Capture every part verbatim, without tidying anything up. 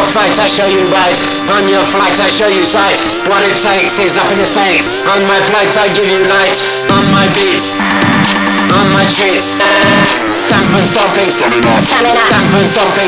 flight I show you right, on your flight I show you sight. What it takes is up in the stakes. On my plate I give you light, on my beats, on my treats. Stamp and stomping, stamp and stomping,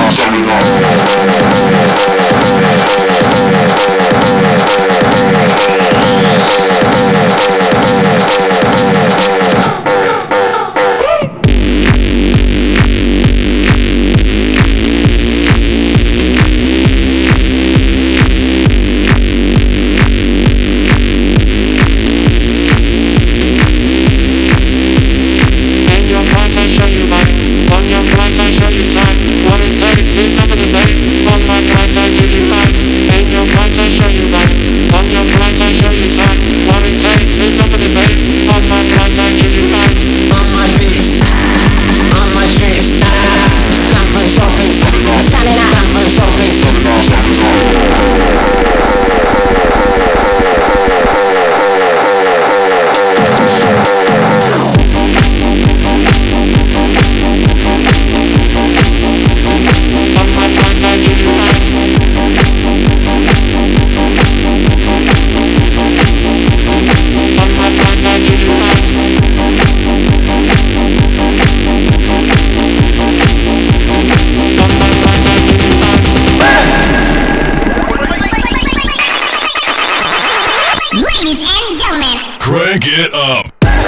crank it up.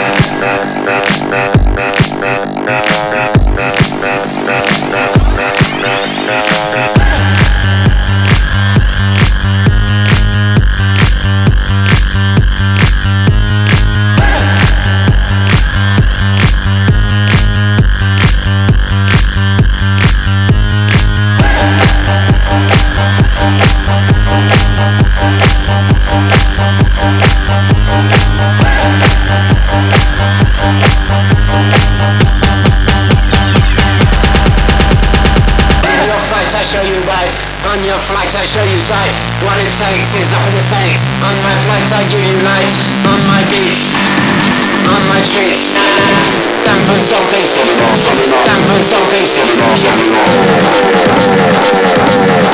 I show you right, on your flight I show you sight. What it takes is up in the stakes. On my plate I give you light, on my beats, on my treats. Stamp and stomping, stamp and stomping.